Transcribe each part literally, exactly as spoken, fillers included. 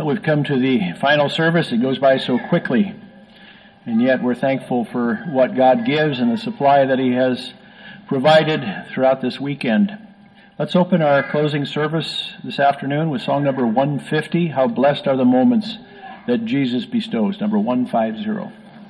Well, we've come to the final service. It goes by so quickly, and yet we're thankful for what God gives and the supply that He has provided throughout this weekend. Let's open our closing service this afternoon with song number one fifty, How Blessed Are the Moments That Jesus Bestows, number one fifty.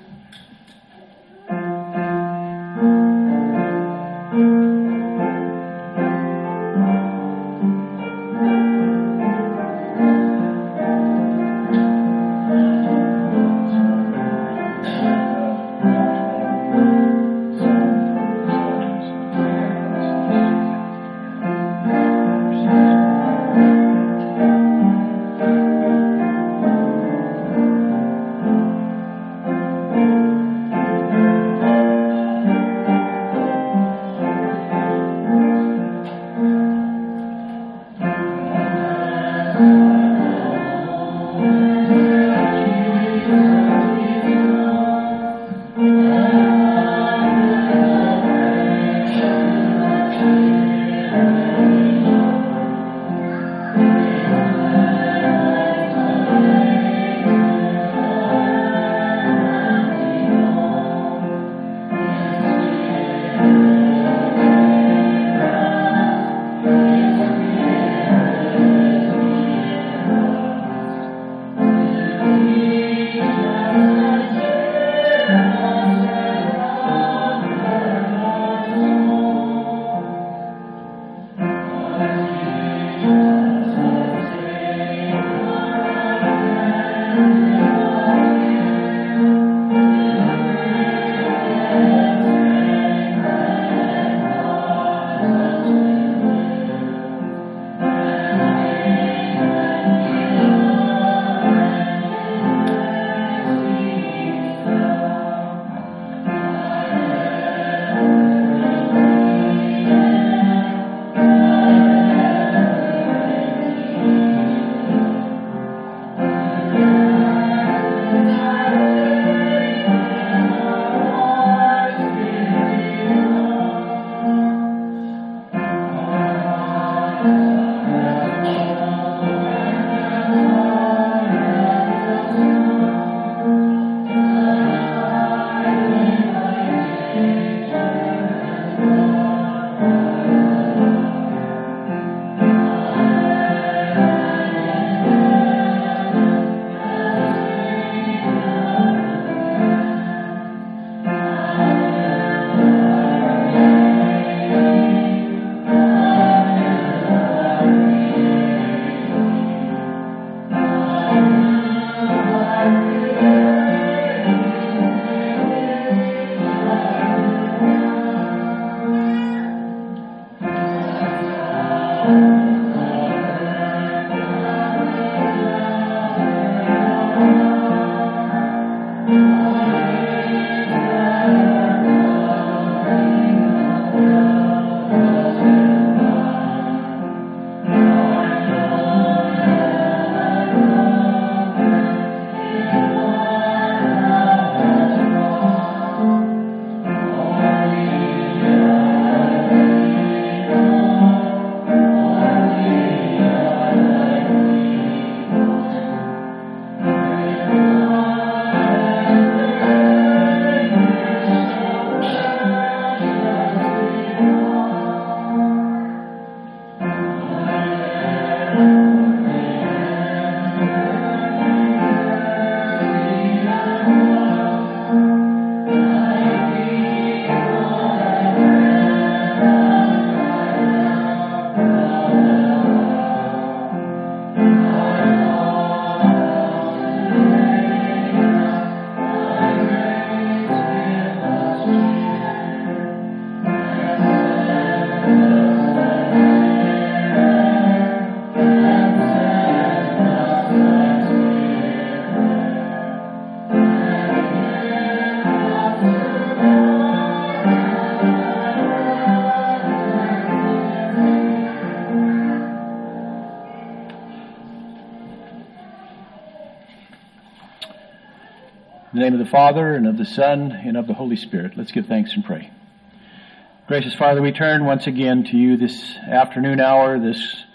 In the name of the Father, and of the Son, and of the Holy Spirit. Let's give thanks and pray. Gracious Father, we turn once again to you this afternoon hour, this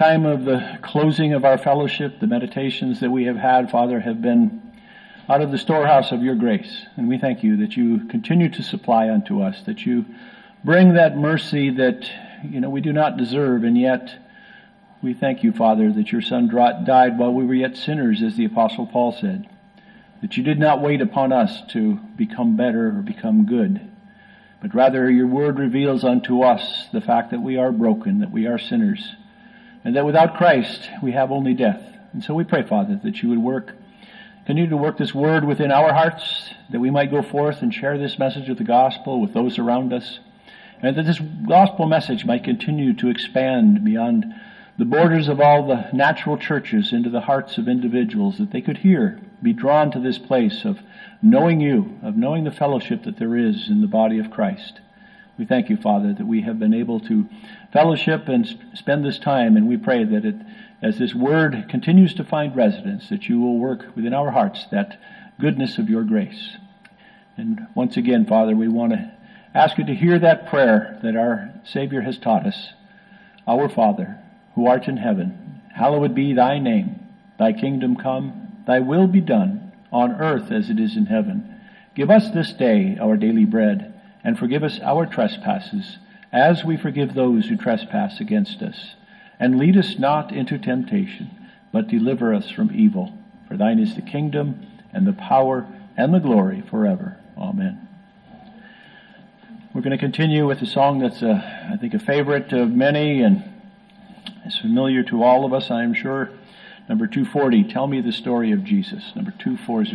time of the closing of our fellowship, the meditations that we have had, Father, have been out of the storehouse of your grace. And we thank you that you continue to supply unto us, that you bring that mercy that, you know, we do not deserve, and yet we thank you, Father, that your Son died while we were yet sinners, as the Apostle Paul said, that you did not wait upon us to become better or become good, but rather your word reveals unto us the fact that we are broken, that we are sinners, and that without Christ we have only death. And so we pray, Father, that you would work, continue to work this word within our hearts, that we might go forth and share this message of the gospel with those around us, and that this gospel message might continue to expand beyond the borders of all the natural churches into the hearts of individuals, that they could hear, be drawn to this place of knowing you, of knowing the fellowship that there is in the body of Christ. We thank you, Father, that we have been able to fellowship and spend this time, and we pray that it, as this word continues to find residence, that you will work within our hearts that goodness of your grace. And once again, Father, we want to ask you to hear that prayer that our Savior has taught us. Our Father, who art in heaven, hallowed be thy name. Thy kingdom come, thy will be done, on earth as it is in heaven. Give us this day our daily bread, and forgive us our trespasses, as we forgive those who trespass against us. And lead us not into temptation, but deliver us from evil. For thine is the kingdom, and the power, and the glory forever. Amen. We're going to continue with a song that's, a, I think, a favorite of many, and is familiar to all of us, I am sure. Number two forty, Tell Me the Story of Jesus. Number two forty.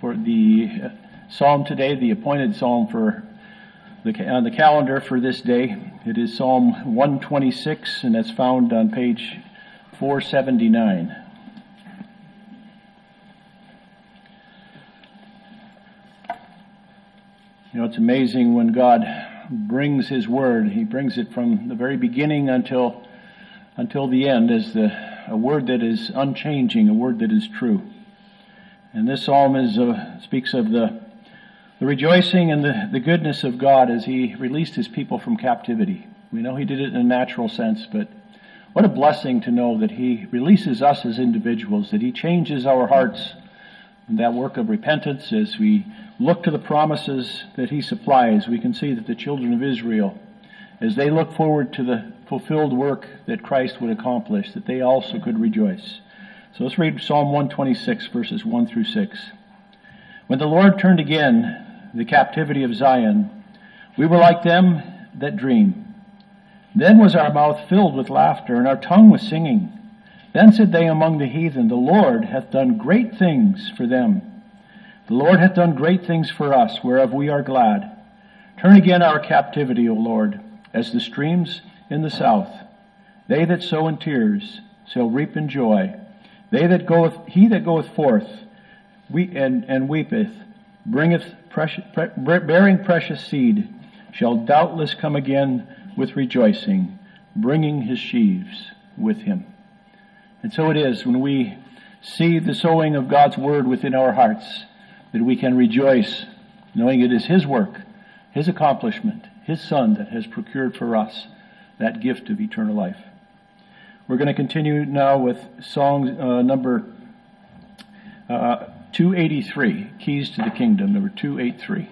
for the psalm today, the appointed psalm for the, on the calendar for this day. It is Psalm one twenty-six, and that's found on page four seventy-nine. You know, it's amazing when God brings His Word. He brings it from the very beginning until until the end as the a word that is unchanging, a word that is true. And this psalm is uh, speaks of the the rejoicing and the, the goodness of God as He released His people from captivity. We know He did it in a natural sense, but what a blessing to know that He releases us as individuals, that He changes our hearts. And that work of repentance, as we look to the promises that He supplies, we can see that the children of Israel, as they look forward to the fulfilled work that Christ would accomplish, that they also could rejoice. So let's read Psalm one twenty-six, verses one through six. When the Lord turned again the captivity of Zion, we were like them that dream. Then was our mouth filled with laughter, and our tongue with singing. Then said they among the heathen, the Lord hath done great things for them. The Lord hath done great things for us, whereof we are glad. Turn again our captivity, O Lord, as the streams in the south. They that sow in tears shall reap in joy. They that goeth, he that goeth forth we, and, and weepeth, bringeth precious, pre, bearing precious seed, shall doubtless come again with rejoicing, bringing his sheaves with him. And so it is when we see the sowing of God's word within our hearts that we can rejoice, knowing it is His work, His accomplishment, His Son that has procured for us that gift of eternal life. We're going to continue now with song uh, number uh, two eighty-three, Keys to the Kingdom, number two eighty-three.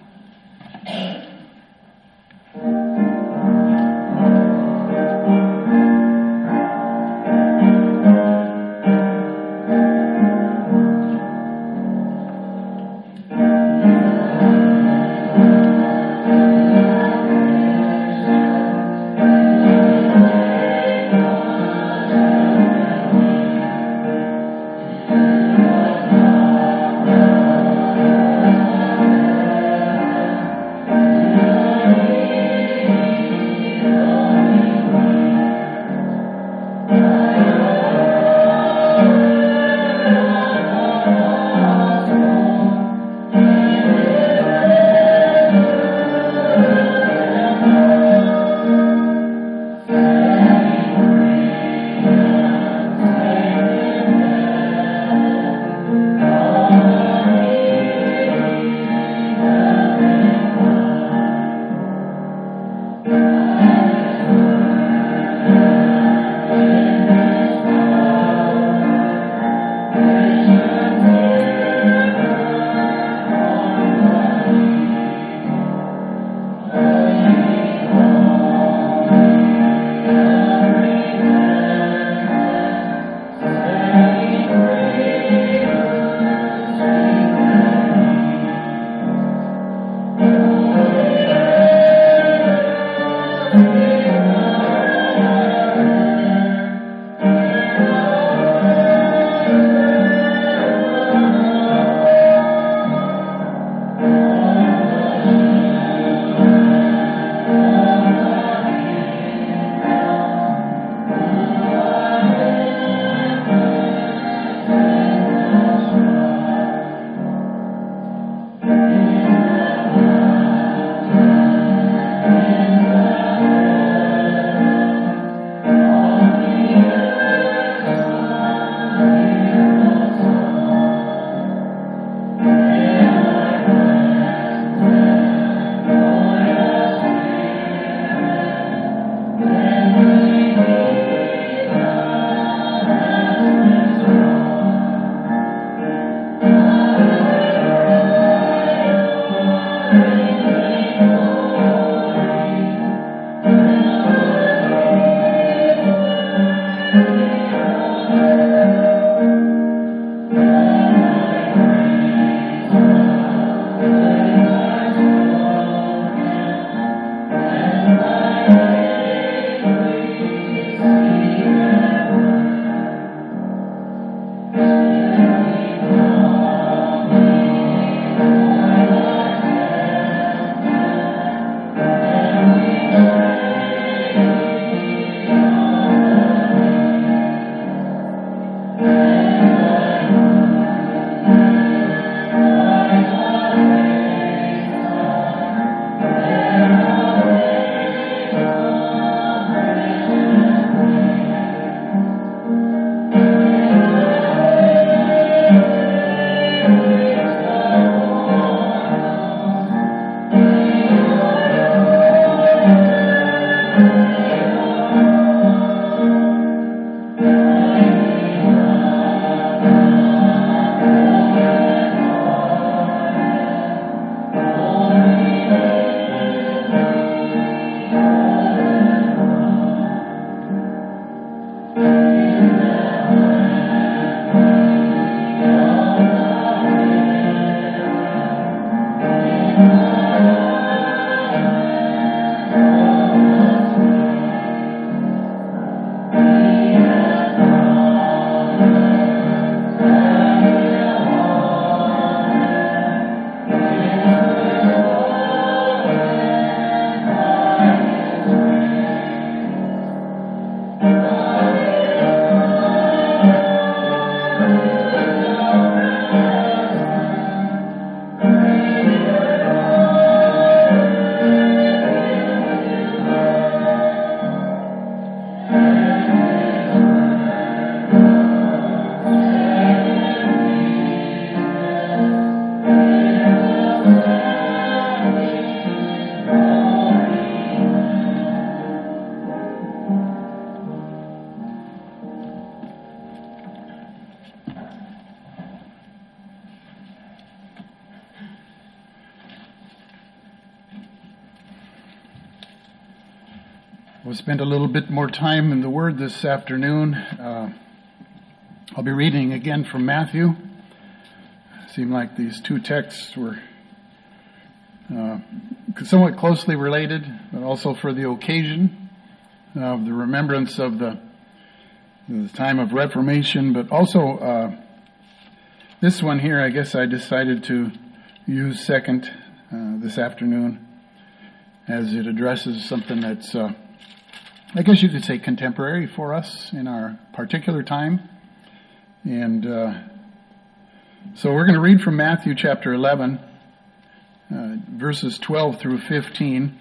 We'll spend a little bit more time in the Word this afternoon. Uh, I'll be reading again from Matthew. It seemed like these two texts were uh, somewhat closely related, but also for the occasion of the remembrance of the, the time of Reformation. But also, uh, this one here, I guess I decided to use second uh, this afternoon, as it addresses something that's uh, I guess you could say contemporary for us in our particular time. And uh, so we're going to read from Matthew chapter eleven, uh, verses twelve through fifteen.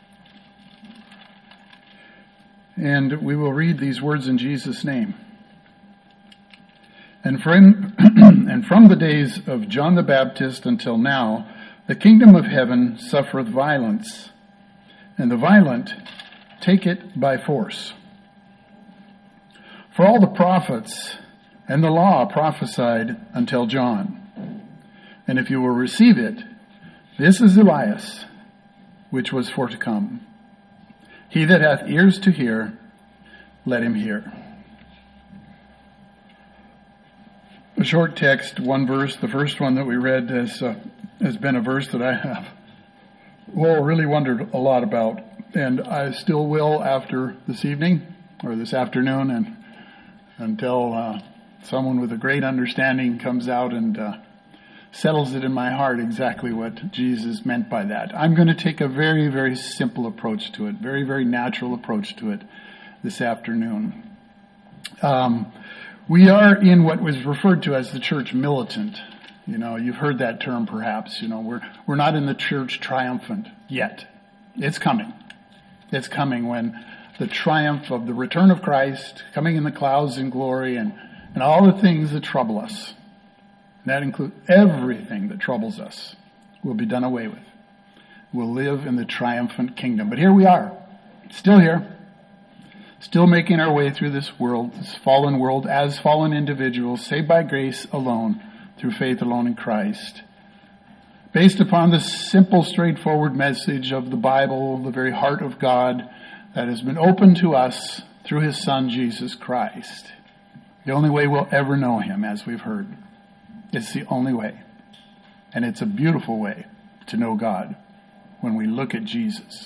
And we will read these words in Jesus' name. And from, and from the days of John the Baptist until now, the kingdom of heaven suffereth violence, and the violent take it by force. For all the prophets and the law prophesied until John. And if you will receive it, this is Elias, which was for to come. He that hath ears to hear, let him hear. A short text, one verse. The first one that we read has, uh, has been a verse that I have, well, really wondered a lot about. And I still will after this evening, or this afternoon, and until uh, someone with a great understanding comes out and uh, settles it in my heart exactly what Jesus meant by that. I'm going to take a very, very simple approach to it, very, very natural approach to it this afternoon. Um, we are in what was referred to as the church militant. You know, you've heard that term perhaps. You know, we're we're not in the church triumphant yet. It's coming. It's coming when the triumph of the return of Christ, coming in the clouds in glory, and, and all the things that trouble us. And that includes everything that troubles us will be done away with. We'll live in the triumphant kingdom. But here we are, still here, still making our way through this world, this fallen world, as fallen individuals, saved by grace alone, through faith alone in Christ. Based upon the simple, straightforward message of the Bible, the very heart of God that has been opened to us through His Son, Jesus Christ. The only way we'll ever know Him, as we've heard. It's the only way. And it's a beautiful way to know God when we look at Jesus.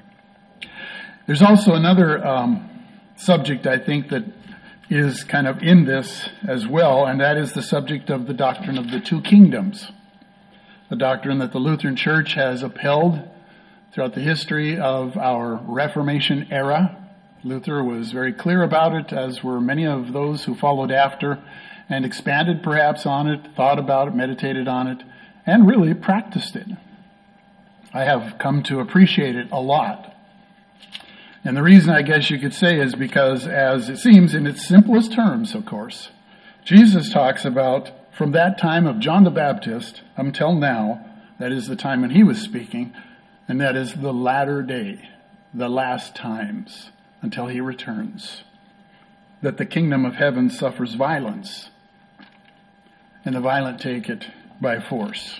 There's also another um, subject, I think, that is kind of in this as well, and that is the subject of the doctrine of the two kingdoms. The doctrine that the Lutheran Church has upheld throughout the history of our Reformation era. Luther was very clear about it, as were many of those who followed after, and expanded perhaps on it, thought about it, meditated on it, and really practiced it. I have come to appreciate it a lot. And the reason, I guess you could say, is because, as it seems in its simplest terms, of course, Jesus talks about from that time of John the Baptist until now, that is the time when he was speaking, and that is the latter day, the last times, until he returns, that the kingdom of heaven suffers violence, and the violent take it by force.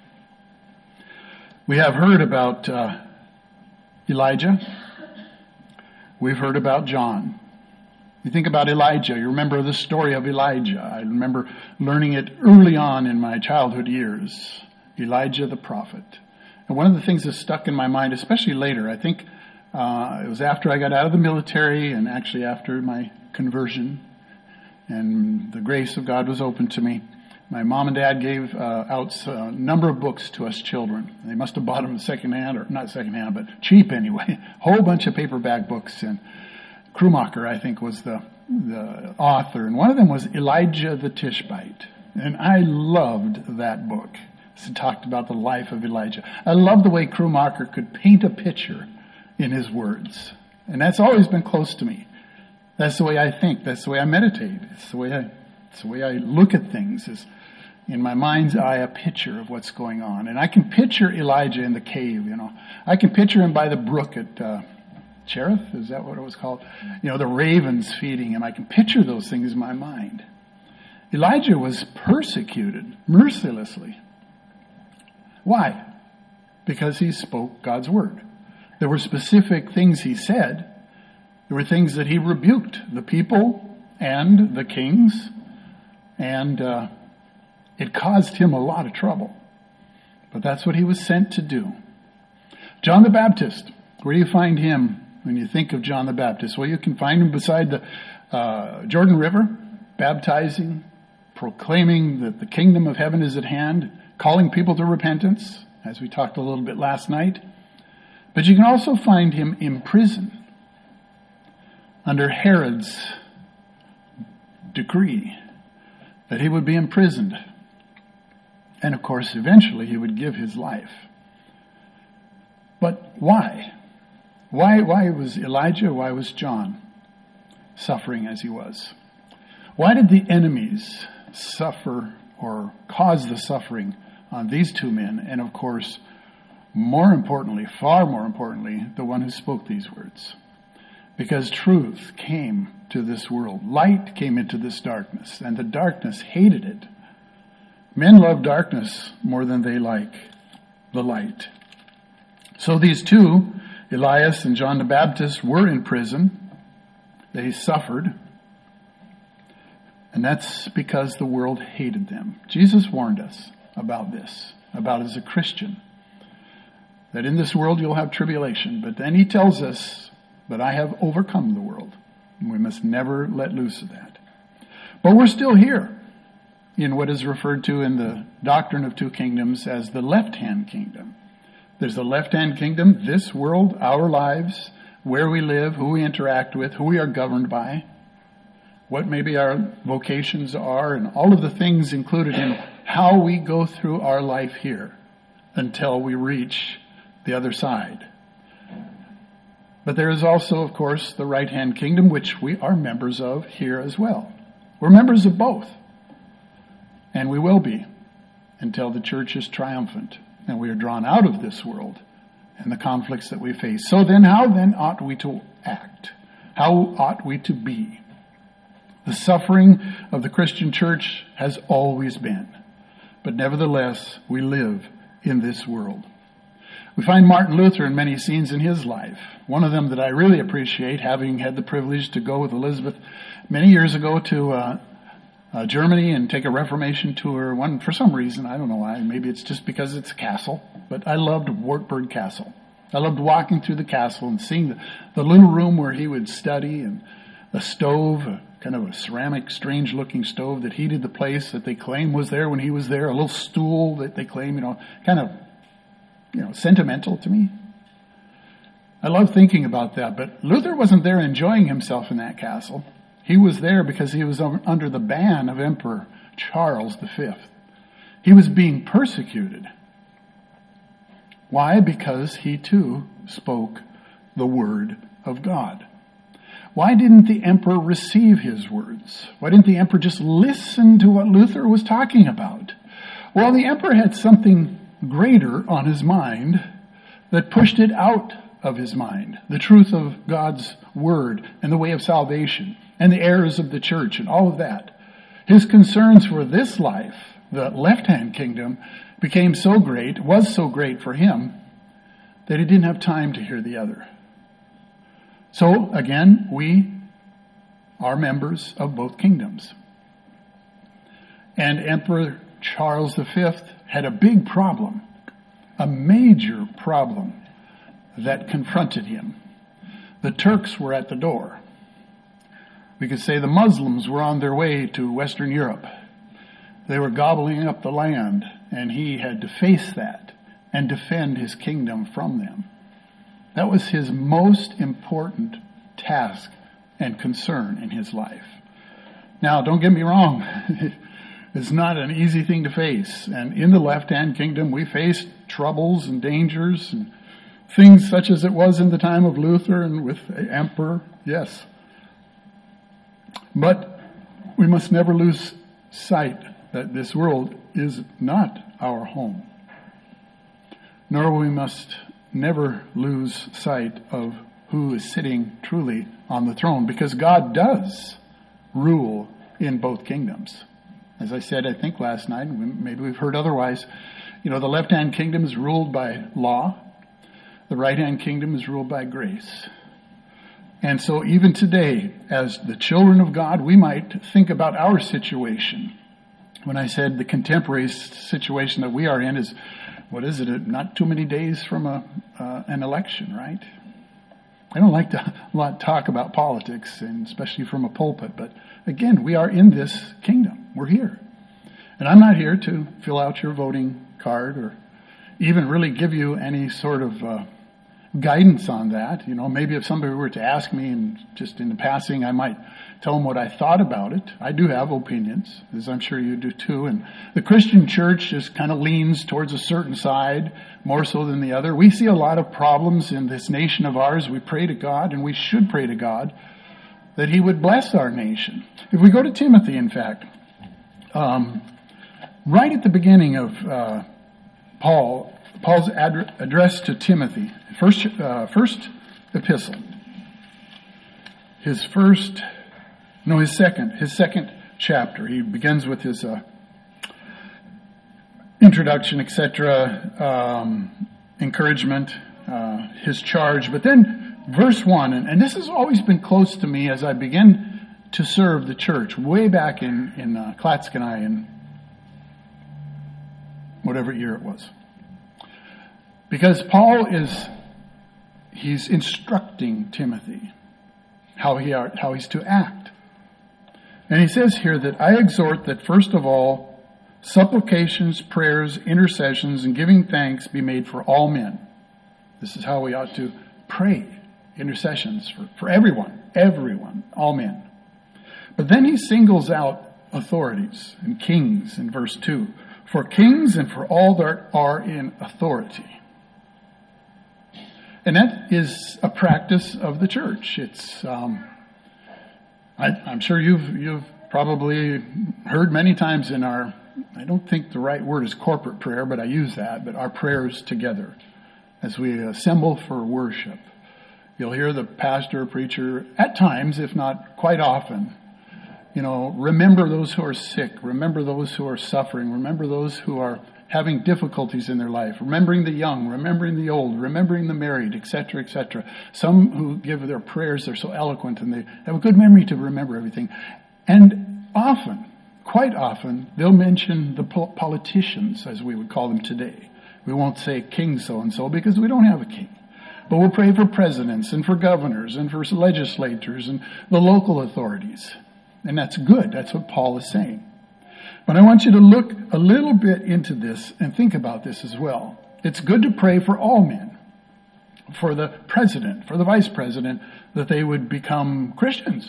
We have heard about uh, Elijah. We've heard about John. You think about Elijah. You remember the story of Elijah. I remember learning it early on in my childhood years. Elijah the prophet. And one of the things that stuck in my mind, especially later, I think uh, it was after I got out of the military and actually after my conversion and the grace of God was open to me. My mom and dad gave uh, out a number of books to us children. They must have bought them secondhand, or not secondhand, but cheap anyway. A whole bunch of paperback books. And Krumacher, I think, was the, the author. And one of them was Elijah the Tishbite. And I loved that book. It talked about the life of Elijah. I loved the way Krumacher could paint a picture in his words. And that's always been close to me. That's the way I think. That's the way I meditate. It's the way I, it's the way I look at things. Is in my mind's eye a picture of what's going on. And I can picture Elijah in the cave, you know. I can picture him by the brook at uh, Cherith, is that what it was called? You know, the ravens feeding him. I can picture those things in my mind. Elijah was persecuted mercilessly. Why? Because he spoke God's word. There were specific things he said, There were things that he rebuked, the people and the kings, and uh, it caused him a lot of trouble. But that's what he was sent to do. John the Baptist, where do you find him when you think of John the Baptist? Well, you can find him beside the uh, Jordan River, baptizing, proclaiming that the kingdom of heaven is at hand, calling people to repentance, as we talked a little bit last night. But you can also find him in prison under Herod's decree that he would be imprisoned. And of course, eventually he would give his life. But why? Why, why was Elijah, why was John suffering as he was? Why did the enemies suffer or cause the suffering on these two men? And of course, more importantly, far more importantly, the one who spoke these words. Because truth came to this world. Light came into this darkness, and the darkness hated it. Men love darkness more than they like the light. So these two, Elias and John the Baptist, were in prison. They suffered. And that's because the world hated them. Jesus warned us about this, about as a Christian, that in this world you'll have tribulation. But then he tells us, but I have overcome the world. And we must never let loose of that. But we're still here in what is referred to in the doctrine of two kingdoms as the left-hand kingdom. There's the left-hand kingdom, this world, our lives, where we live, who we interact with, who we are governed by, what maybe our vocations are, and all of the things included in how we go through our life here until we reach the other side. But there is also, of course, the right-hand kingdom, which we are members of here as well. We're members of both. And we will be until the church is triumphant and we are drawn out of this world and the conflicts that we face. So then, how then ought we to act? How ought we to be? The suffering of the Christian church has always been. But nevertheless, we live in this world. We find Martin Luther in many scenes in his life. One of them that I really appreciate, having had the privilege to go with Elizabeth many years ago to uh, uh, Germany and take a Reformation tour. One, for some reason, I don't know why, maybe it's just because it's a castle, but I loved Wartburg Castle. I loved walking through the castle and seeing the, the little room where he would study, and a stove, a kind of a ceramic, strange-looking stove that heated the place that they claim was there when he was there, a little stool that they claim, you know, kind of you know, sentimental to me. I love thinking about that, but Luther wasn't there enjoying himself in that castle. He was there because he was under the ban of Emperor Charles the Fifth. He was being persecuted. Why? Because he too spoke the word of God. Why didn't the emperor receive his words? Why didn't the emperor just listen to what Luther was talking about? Well, the emperor had something greater on his mind that pushed it out of his mind. The truth of God's word and the way of salvation and the errors of the church and all of that. His concerns for this life, the left-hand kingdom, became so great, was so great for him, that he didn't have time to hear the other. So, again, we are members of both kingdoms. And Emperor Charles the Fifth had a big problem, a major problem that confronted him. The Turks were at the door. We could say the Muslims were on their way to Western Europe. They were gobbling up the land, and he had to face that and defend his kingdom from them. That was his most important task and concern in his life. Now, don't get me wrong. It's not an easy thing to face. And in the left-hand kingdom, we face troubles and dangers and things such as it was in the time of Luther and with the emperor. Yes. But we must never lose sight that this world is not our home. Nor we must never lose sight of who is sitting truly on the throne, because God does rule in both kingdoms. As I said, I think last night, maybe we've heard otherwise, you know, the left-hand kingdom is ruled by law. The right-hand kingdom is ruled by grace. And so even today, as the children of God, we might think about our situation. When I said the contemporary situation that we are in is, what is it, not too many days from a uh, an election, right? I don't like to a lot talk about politics, and especially from a pulpit, but again, we are in this kingdom. We're here. And I'm not here to fill out your voting card or even really give you any sort of uh, guidance on that. You know, maybe if somebody were to ask me and just in the passing, I might tell them what I thought about it. I do have opinions, as I'm sure you do too. And the Christian church just kind of leans towards a certain side more so than the other. We see a lot of problems in this nation of ours. We pray to God, and we should pray to God that He would bless our nation. If we go to Timothy, in fact, um, right at the beginning of uh, Paul, Paul's ad- address to Timothy, first, uh, first epistle, his first, no, his second, his second chapter. He begins with his uh, introduction, et cetera, um, encouragement, uh, his charge. But then verse one, and, and this has always been close to me as I begin to serve the church, way back in, in uh, Klatskanai in whatever year it was. Because Paul is, he's instructing Timothy how he are, how he's to act. And he says here that I exhort that first of all, supplications, prayers, intercessions, and giving thanks be made for all men. This is how we ought to pray. Intercessions for, for everyone, everyone, all men. But then he singles out authorities and kings in verse two. For kings and for all that are in authority. And that is a practice of the church. It's, um, I, I'm sure you've you've probably heard many times in our, I don't think the right word is corporate prayer, but I use that, but our prayers together as we assemble for worship. You'll hear the pastor or preacher at times, if not quite often, you know, remember those who are sick, remember those who are suffering, remember those who are having difficulties in their life, remembering the young, remembering the old, remembering the married, et cetera, et cetera. Some who give their prayers, they're so eloquent and they have a good memory to remember everything. And often, quite often, they'll mention the politicians, as we would call them today. We won't say King so-and-so because we don't have a king. But we'll pray for presidents and for governors and for legislators and the local authorities. And that's good. That's what Paul is saying. But I want you to look a little bit into this and think about this as well. It's good to pray for all men, for the president, for the vice president, that they would become Christians.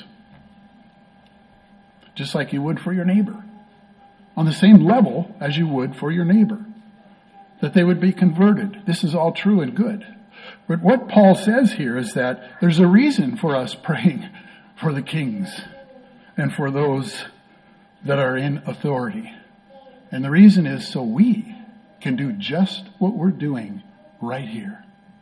Just like you would for your neighbor. On the same level as you would for your neighbor. That they would be converted. This is all true and good. But what Paul says here is that there's a reason for us praying for the kings and for those that are in authority. And the reason is so we can do just what we're doing right here.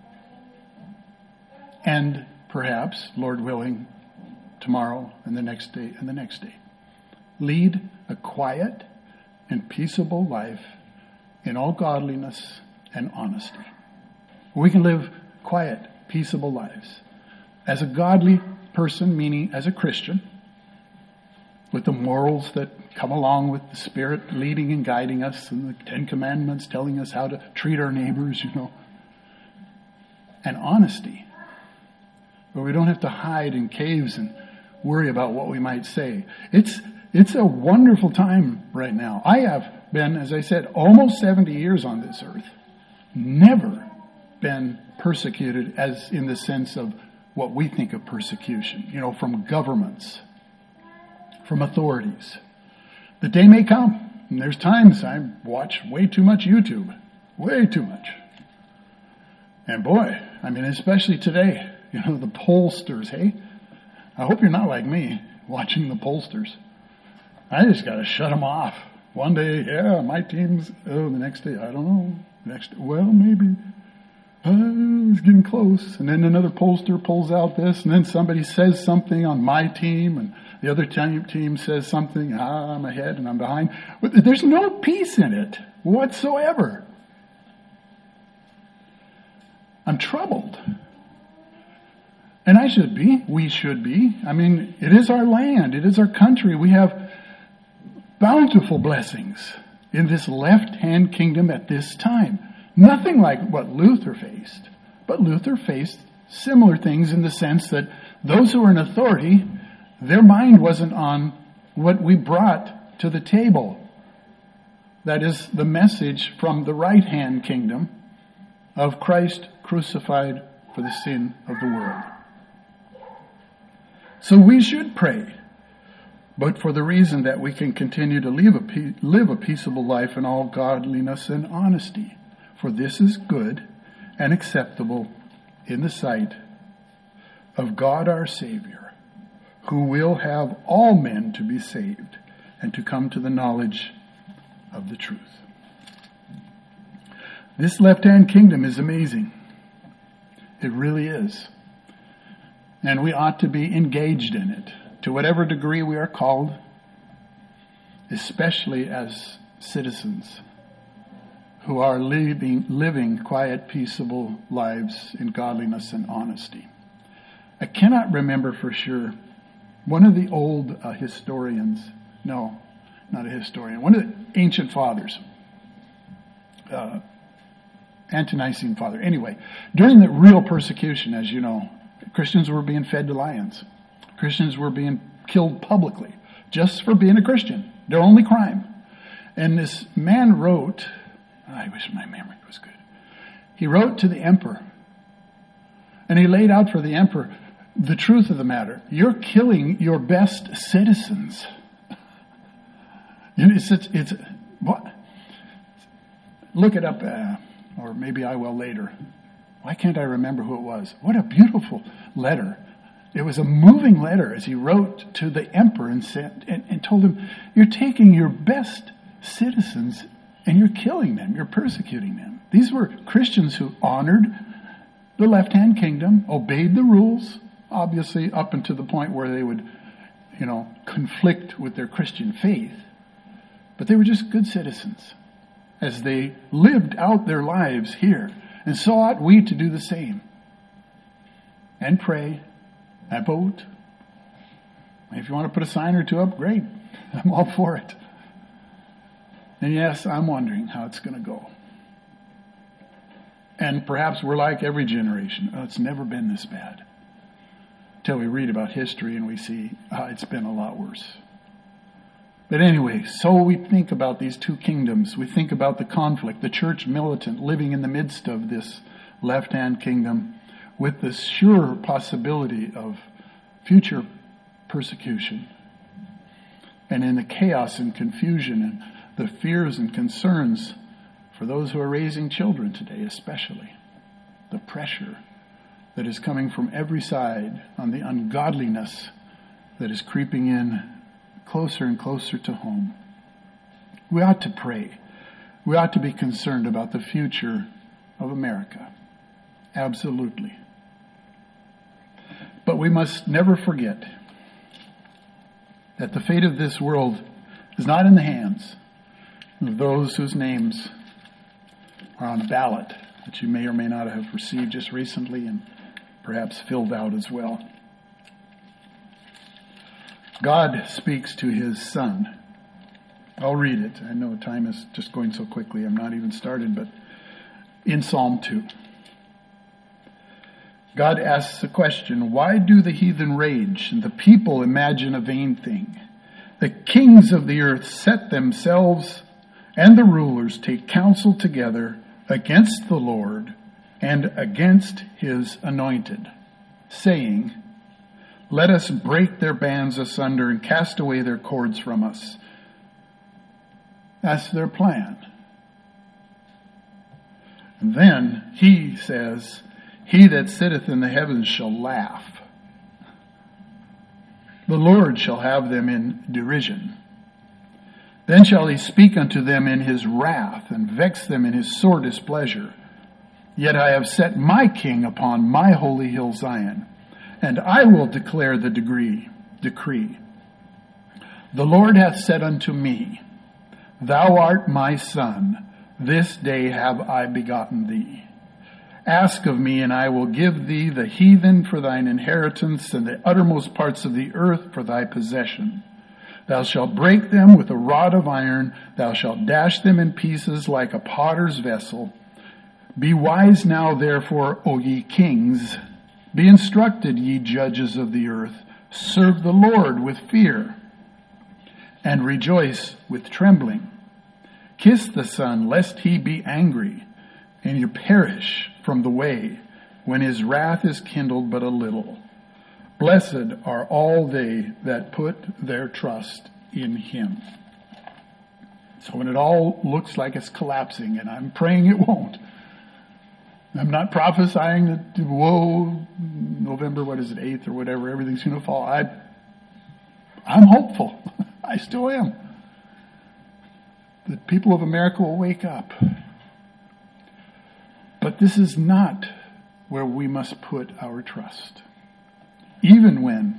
And perhaps, Lord willing, tomorrow and the next day and the next day. Lead a quiet and peaceable life in all godliness and honesty. We can live quiet, peaceable lives. As a godly person, meaning as a Christian, with the morals that come along with the Spirit leading and guiding us, and the Ten Commandments telling us how to treat our neighbors, you know. And honesty, where we don't have to hide in caves and worry about what we might say. It's it's a wonderful time right now. I have been, as I said, almost seventy years on this earth. Never been persecuted as in the sense of what we think of persecution, you know, from governments, from authorities. The day may come, and there's times I watch way too much YouTube, way too much. And boy, I mean, especially today, you know, the pollsters, hey? I hope you're not like me, watching the pollsters. I just got to shut them off. One day, yeah, my team's, oh, the next day, I don't know. Next, well, maybe. Uh, it's getting close. And then another pollster pulls out this, and then somebody says something on my team, and the other team, team says something, ah, I'm ahead and I'm behind. But there's no peace in it whatsoever. I'm troubled. And And I should be. We should be. I mean, it is our land. It is our country. We have bountiful blessings in this left-hand kingdom at this time. Nothing like what Luther faced. But Luther faced similar things in the sense that those who were in authority, their mind wasn't on what we brought to the table. That is the message from the right-hand kingdom of Christ crucified for the sin of the world. So we should pray, but for the reason that we can continue to live a, live a peaceable life in all godliness and honesty. For this is good and acceptable in the sight of God our Savior, who will have all men to be saved and to come to the knowledge of the truth. This left-hand kingdom is amazing. It really is. And we ought to be engaged in it to whatever degree we are called, especially as citizens who are living, living quiet, peaceable lives in godliness and honesty. I cannot remember for sure. One of the old uh, historians, no, not a historian, one of the ancient fathers, uh, Ante-Nicene father. Anyway, during the real persecution, as you know, Christians were being fed to lions. Christians were being killed publicly just for being a Christian. Their only crime. And this man wrote, I wish my memory was good. He wrote to the emperor. And he laid out for the emperor the truth of the matter. You're killing your best citizens. You know, it's, it's, it's what? Look it up, uh, or maybe I will later. Why can't I remember who it was? What a beautiful letter. It was a moving letter as he wrote to the emperor and said, and, and told him, you're taking your best citizens and you're killing them. You're persecuting them. These were Christians who honored the left-hand kingdom, obeyed the rules, obviously up until the point where they would, you know, conflict with their Christian faith. But they were just good citizens as they lived out their lives here. And so ought we to do the same. And pray. And vote. If you want to put a sign or two up, great. I'm all for it. And yes, I'm wondering how it's going to go. And perhaps we're like every generation. Oh, it's never been this bad. Till we read about history and we see oh, it's been a lot worse. But anyway, so we think about these two kingdoms. We think about the conflict, the church militant living in the midst of this left-hand kingdom with the sure possibility of future persecution. And in the chaos and confusion and the fears and concerns for those who are raising children today, especially the pressure that is coming from every side on the ungodliness that is creeping in closer and closer to home. We ought to pray. We ought to be concerned about the future of America. Absolutely. But we must never forget that the fate of this world is not in the hands of those whose names are on a ballot that you may or may not have received just recently and perhaps filled out as well. God speaks to his Son. I'll read it. I know time is just going so quickly. I'm not even started, but in Psalm two. God asks a question, why do the heathen rage and the people imagine a vain thing? The kings of the earth set themselves and the rulers take counsel together against the Lord and against his anointed, saying, let us break their bands asunder and cast away their cords from us. That's their plan. And then he says, he that sitteth in the heavens shall laugh. The Lord shall have them in derision. Then shall he speak unto them in his wrath and vex them in his sore displeasure. Yet I have set my king upon my holy hill Zion, and I will declare the degree, decree. The Lord hath said unto me, thou art my son, this day have I begotten thee. Ask of me, and I will give thee the heathen for thine inheritance, and the uttermost parts of the earth for thy possession. Thou shalt break them with a rod of iron. Thou shalt dash them in pieces like a potter's vessel. Be wise now, therefore, O ye kings. Be instructed, ye judges of the earth. Serve the Lord with fear, and rejoice with trembling. Kiss the Son, lest he be angry, and you perish from the way, when his wrath is kindled but a little. Blessed are all they that put their trust in him. So when it all looks like it's collapsing, and I'm praying it won't, I'm not prophesying that, whoa, November, what is it, eighth or whatever, everything's going to fall. I, I'm hopeful. I still am. The people of America will wake up. But this is not where we must put our trust. Even when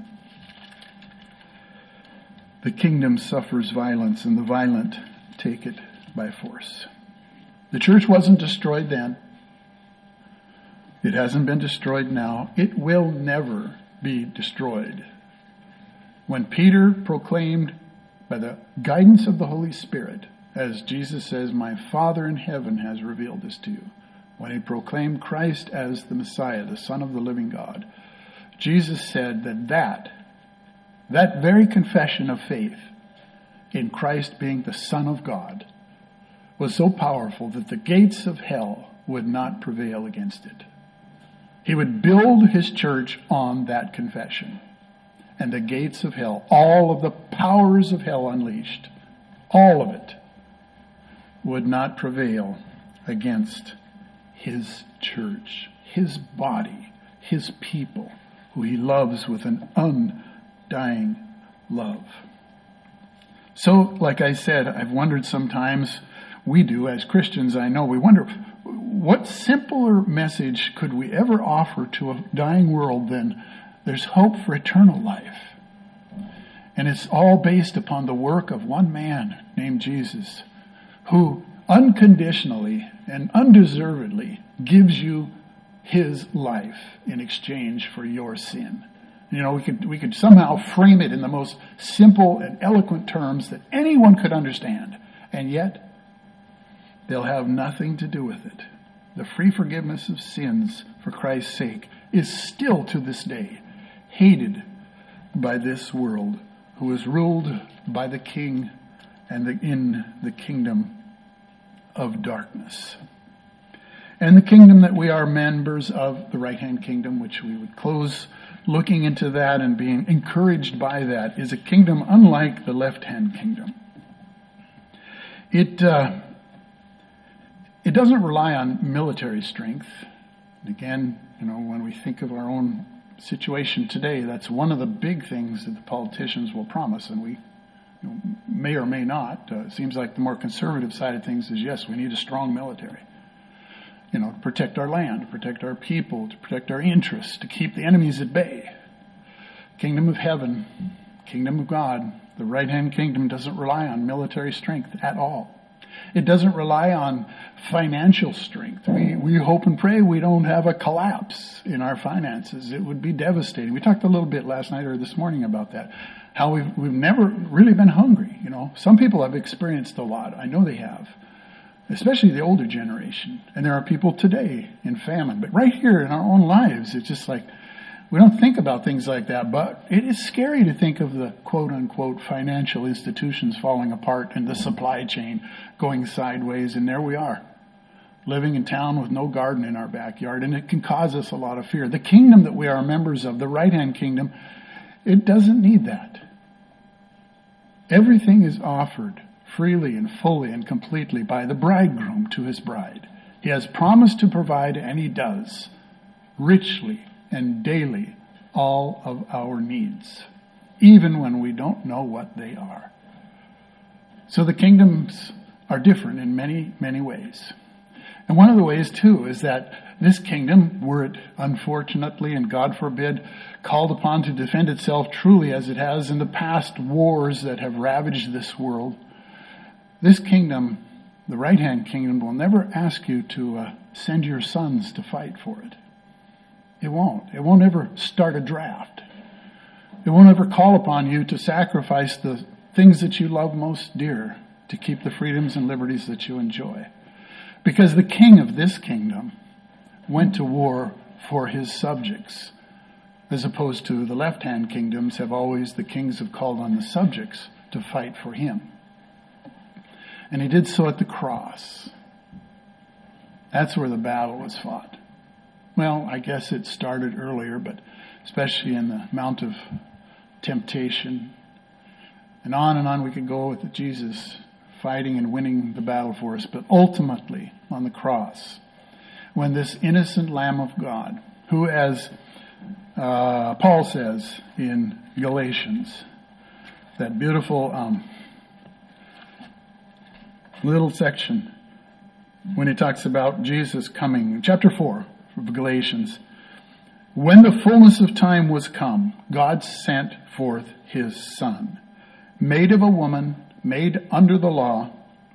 the kingdom suffers violence and the violent take it by force. The church wasn't destroyed then. It hasn't been destroyed now. It will never be destroyed. When Peter proclaimed by the guidance of the Holy Spirit, as Jesus says, my Father in heaven has revealed this to you. When he proclaimed Christ as the Messiah, the Son of the living God, Jesus said that that, that very confession of faith in Christ being the Son of God was so powerful that the gates of hell would not prevail against it. He would build his church on that confession. And the gates of hell, all of the powers of hell unleashed, all of it, would not prevail against his church, his body, his people, who he loves with an undying love. So, like I said, I've wondered sometimes, we do as Christians, I know, we wonder, what simpler message could we ever offer to a dying world than there's hope for eternal life? And it's all based upon the work of one man named Jesus, who unconditionally and undeservedly gives you his life in exchange for your sin. You know, we could we could somehow frame it in the most simple and eloquent terms that anyone could understand, and yet they'll have nothing to do with it. The free forgiveness of sins for Christ's sake is still to this day hated by this world, who is ruled by the king and the, in the kingdom of darkness. And the kingdom that we are members of, the right-hand kingdom, which we would close looking into that and being encouraged by that, is a kingdom unlike the left-hand kingdom. It uh, it doesn't rely on military strength. And again, you know, when we think of our own situation today, that's one of the big things that the politicians will promise, and we you know, may or may not. Uh, it seems like the more conservative side of things is, yes, we need a strong military. You know, to protect our land, to protect our people, to protect our interests, to keep the enemies at bay. Kingdom of heaven, kingdom of God, the right-hand kingdom doesn't rely on military strength at all. It doesn't rely on financial strength. We, we hope and pray we don't have a collapse in our finances. It would be devastating. We talked a little bit last night or this morning about that. How we've, we've never really been hungry. You know, some people have experienced a lot. I know they have. Especially the older generation. And there are people today in famine. But right here in our own lives, it's just like, we don't think about things like that. But it is scary to think of the quote-unquote financial institutions falling apart and the supply chain going sideways. And there we are, living in town with no garden in our backyard. And it can cause us a lot of fear. The kingdom that we are members of, the right-hand kingdom, it doesn't need that. Everything is offered freely and fully and completely by the bridegroom to his bride. He has promised to provide, and he does, richly and daily, all of our needs, even when we don't know what they are. So the kingdoms are different in many, many ways. And one of the ways, too, is that this kingdom, were it unfortunately, and God forbid, called upon to defend itself truly as it has in the past wars that have ravaged this world, this kingdom the right-hand kingdom will never ask you to uh, send your sons to fight for it. It won't. It won't ever start a draft. It won't ever call upon you to sacrifice the things that you love most dear to keep the freedoms and liberties that you enjoy. Because the king of this kingdom went to war for his subjects, as opposed to the left-hand kingdoms have always, the kings have called on the subjects to fight for him. And he did so at the cross. That's where the battle was fought. Well, I guess it started earlier, but especially in the Mount of Temptation. And on and on we could go with Jesus fighting and winning the battle for us. But ultimately, on the cross, when this innocent Lamb of God, who as uh, Paul says in Galatians, that beautiful um, little section when he talks about Jesus coming, chapter four of Galatians, when the fullness of time was come, God sent forth his Son, made of a woman, made under the law,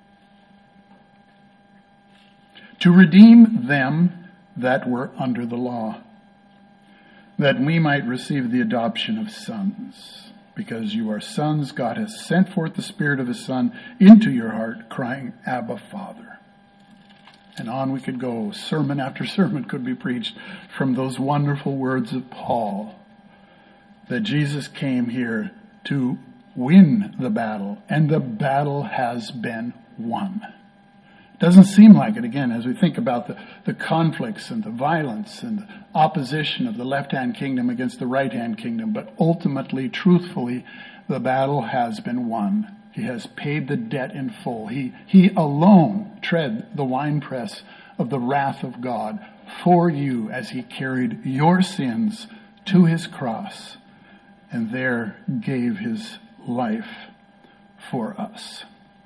to redeem them that were under the law, that we might receive the adoption of sons. Because you are sons, God has sent forth the Spirit of his Son into your heart, crying, Abba, Father. And on we could go. Sermon after sermon could be preached from those wonderful words of Paul, that Jesus came here to win the battle, and the battle has been won. Doesn't seem like it, again, as we think about the, the conflicts and the violence and the opposition of the left-hand kingdom against the right-hand kingdom. But ultimately, truthfully, the battle has been won. He has paid the debt in full. He, he alone tread the winepress of the wrath of God for you as he carried your sins to his cross and there gave his life for us.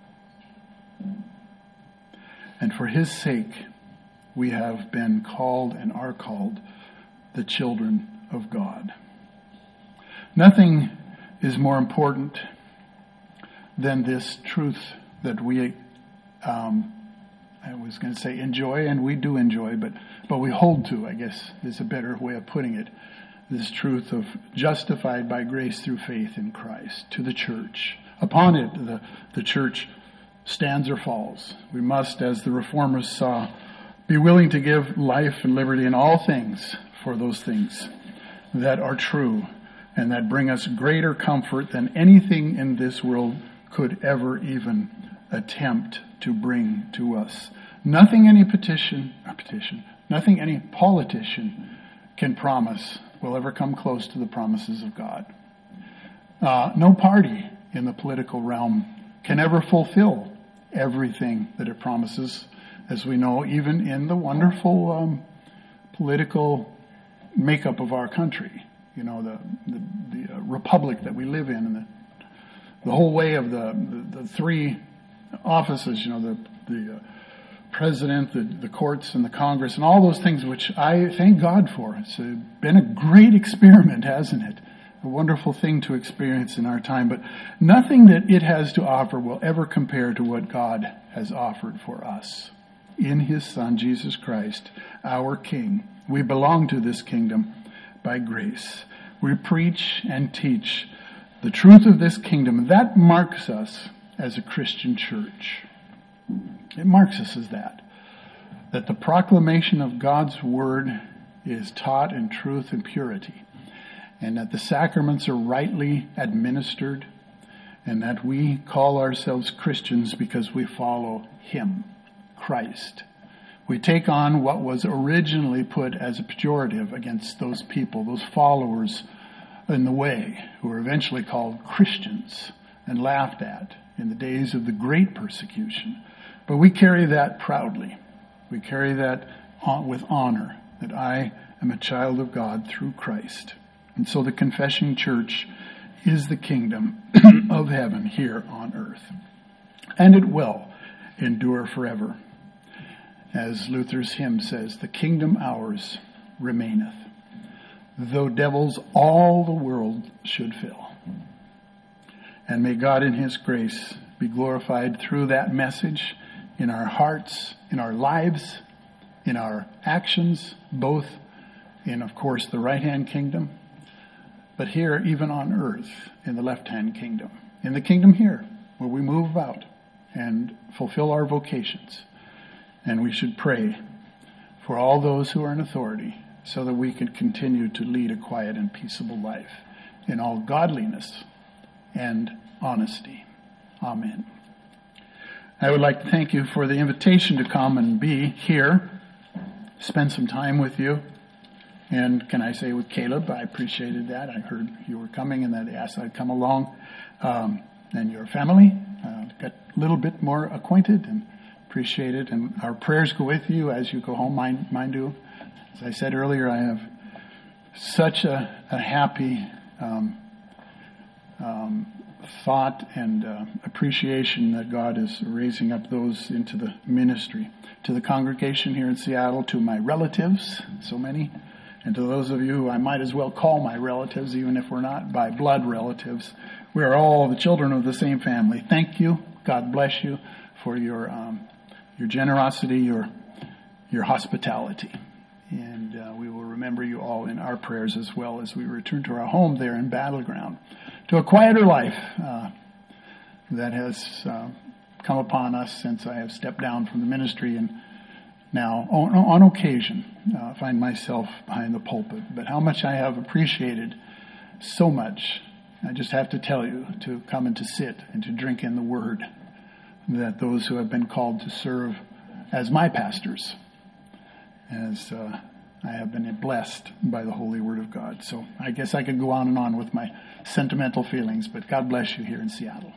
And for his sake, we have been called and are called the children of God. Nothing is more important than this truth that we, um, I was going to say enjoy, and we do enjoy, but, but we hold to, I guess, is a better way of putting it. This truth of justified by grace through faith in Christ to the church. Upon it, the, the church stands or falls. We must, as the Reformers saw, be willing to give life and liberty in all things for those things that are true and that bring us greater comfort than anything in this world could ever even attempt to bring to us. Nothing any petition, or petition, nothing any politician can promise will ever come close to the promises of God. Uh, no party in the political realm can ever fulfill everything that it promises, as we know, even in the wonderful um, political makeup of our country. You know, the the, the uh, republic that we live in, and the the whole way of the the, the three offices. You know, the the uh, president, the the courts, and the Congress, and all those things, which I thank God for. It's a, been a great experiment, hasn't it? A wonderful thing to experience in our time, but nothing that it has to offer will ever compare to what God has offered for us in his Son, Jesus Christ, our King. We belong to this kingdom by grace. We preach and teach the truth of this kingdom. That marks us as a Christian church. It marks us as that. That the proclamation of God's word is taught in truth and purity, and that the sacraments are rightly administered, and that we call ourselves Christians because we follow him, Christ. We take on what was originally put as a pejorative against those people, those followers in the way, who were eventually called Christians and laughed at in the days of the great persecution. But we carry that proudly. We carry that with honor, that I am a child of God through Christ. And so the confessing church is the kingdom of heaven here on earth. And it will endure forever. As Luther's hymn says, the kingdom ours remaineth, though devils all the world should fill. And may God in his grace be glorified through that message in our hearts, in our lives, in our actions, both in, of course, the right-hand kingdom, but here, even on earth, in the left-hand kingdom. In the kingdom here, where we move about and fulfill our vocations. And we should pray for all those who are in authority so that we can continue to lead a quiet and peaceable life in all godliness and honesty. Amen. I would like to thank you for the invitation to come and be here, spend some time with you. And can I say with Caleb, I appreciated that. I heard you were coming and that he asked I'd come along. Um, and your family, uh, got a little bit more acquainted and appreciate it. And our prayers go with you as you go home. Mine, mine do. As I said earlier, I have such a, a happy um, um, thought and uh, appreciation that God is raising up those into the ministry. To the congregation here in Seattle, to my relatives, so many, and to those of you who I might as well call my relatives, even if we're not by blood relatives. We are all the children of the same family. Thank you. God bless you for your um, your generosity, your your hospitality. And uh, we will remember you all in our prayers as well as we return to our home there in Battleground, to a quieter life uh, that has uh, come upon us since I have stepped down from the ministry, and now on, on occasion uh, find myself behind the pulpit. But how much I have appreciated so much, I just have to tell you, to come and to sit and to drink in the Word, that those who have been called to serve as my pastors, as uh, I have been blessed by the Holy Word of God. So I guess I could go on and on with my sentimental feelings, but God bless you here in Seattle.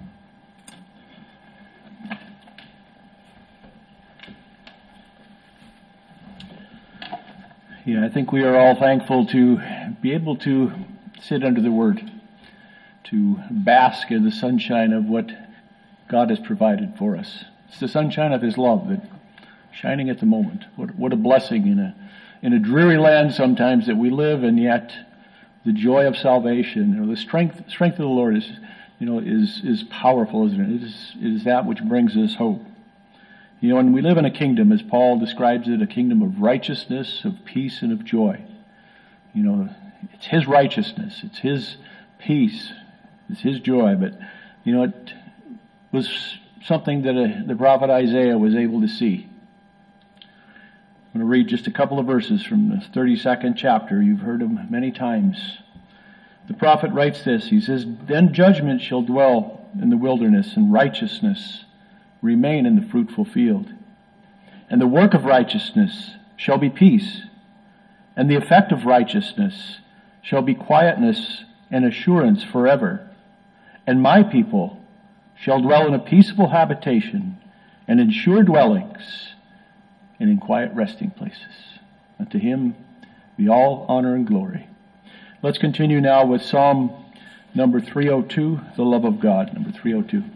Yeah, I think we are all thankful to be able to sit under the Word, to bask in the sunshine of what God has provided for us. It's the sunshine of His love that shining at the moment. What, what a blessing in a in a dreary land sometimes that we live, and yet the joy of salvation, or the strength strength of the Lord is, you know, is is powerful, isn't it? It is, it is that which brings us hope. You know, and we live in a kingdom, as Paul describes it, a kingdom of righteousness, of peace, and of joy. You know, it's His righteousness, it's His peace, it's His joy. But, you know, it was something that uh, the prophet Isaiah was able to see. I'm going to read just a couple of verses from the thirty-second chapter. You've heard them many times. The prophet writes this. He says, "Then judgment shall dwell in the wilderness, and righteousness remain in the fruitful field. And the work of righteousness shall be peace, and the effect of righteousness shall be quietness and assurance forever. And my people shall dwell in a peaceable habitation, and in sure dwellings, and in quiet resting places. And to Him be all honor and glory." Let's continue now with Psalm number three oh two, the love of God, number three oh two.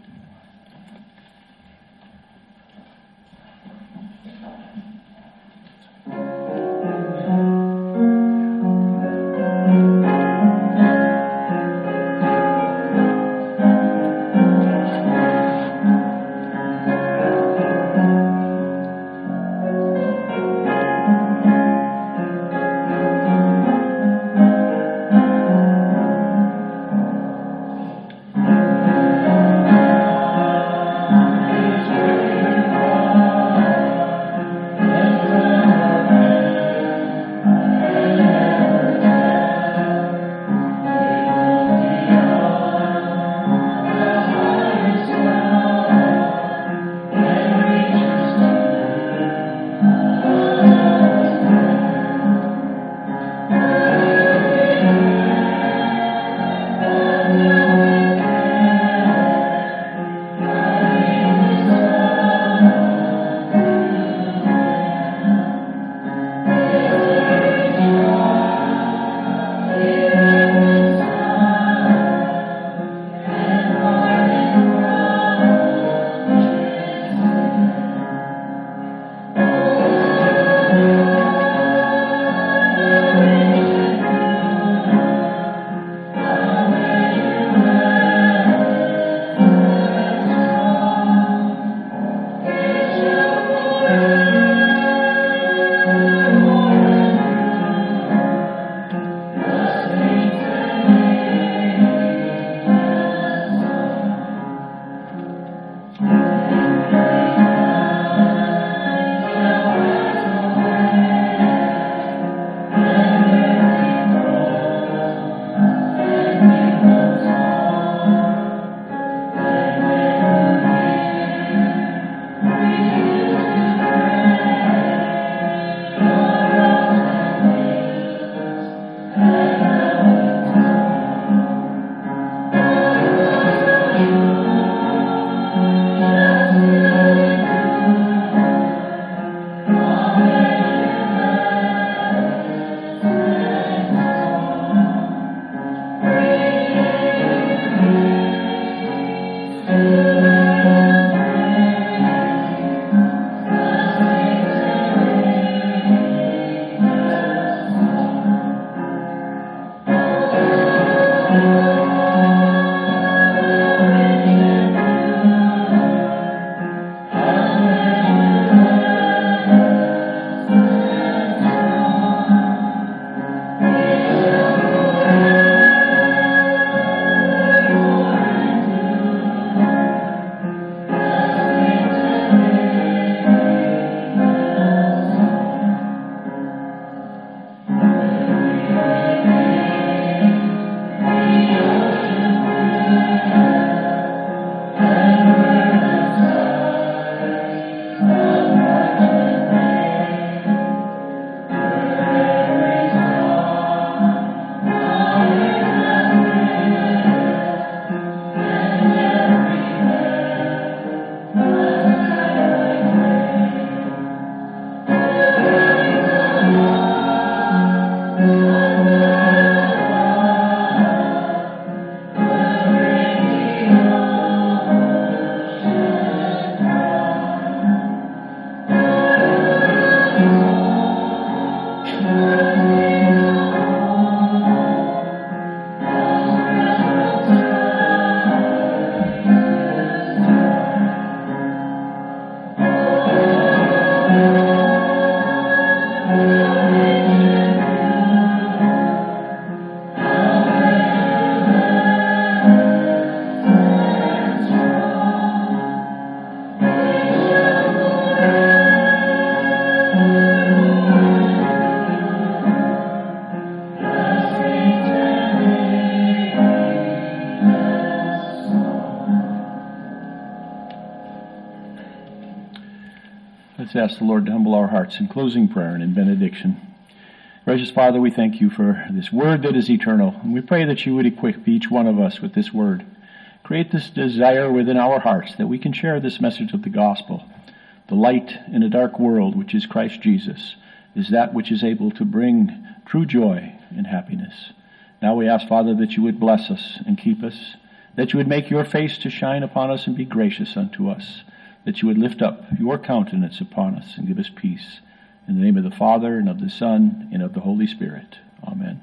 Let's ask the Lord to humble our hearts in closing prayer and in benediction. Gracious Father, we thank you for this word that is eternal, and we pray that you would equip each one of us with this word. Create this desire within our hearts that we can share this message of the gospel. The light in a dark world, which is Christ Jesus, is that which is able to bring true joy and happiness. Now we ask, Father, that you would bless us and keep us, that you would make your face to shine upon us and be gracious unto us, that you would lift up your countenance upon us and give us peace. In the name of the Father, and of the Son, and of the Holy Spirit. Amen.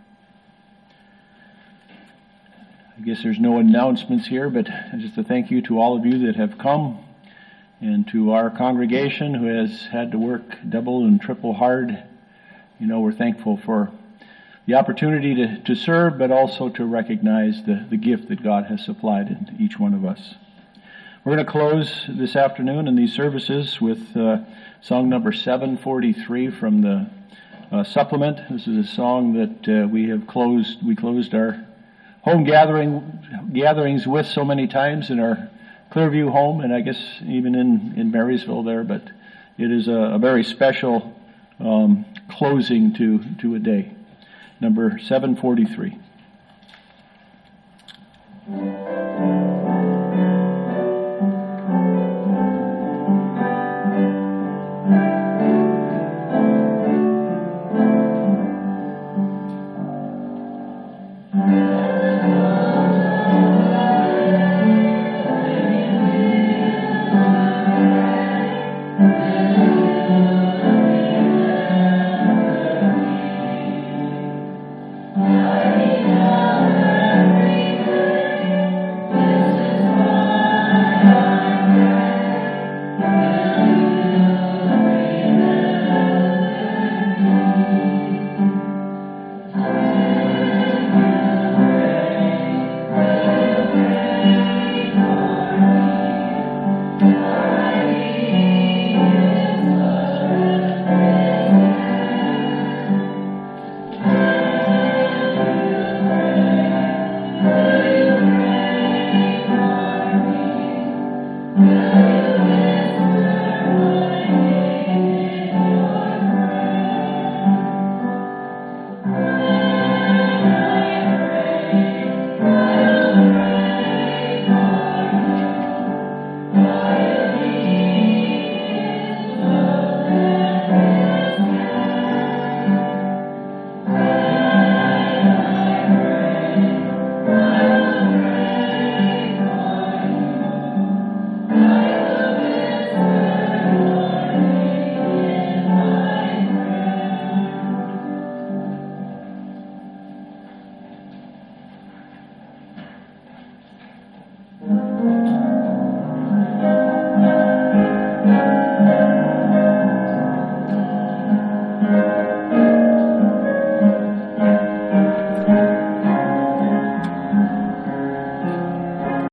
I guess there's no announcements here, but just a thank you to all of you that have come, and to our congregation who has had to work double and triple hard. You know, we're thankful for the opportunity to, to serve, but also to recognize the, the gift that God has supplied in each one of us. We're going to close this afternoon in these services with uh, song number seven forty-three from the uh, supplement. This is a song that uh, we have closed. We closed our home gathering gatherings with so many times in our Clearview home, and I guess even in, in Marysville there. But it is a, a very special um, closing to to a day. Number seven forty-three.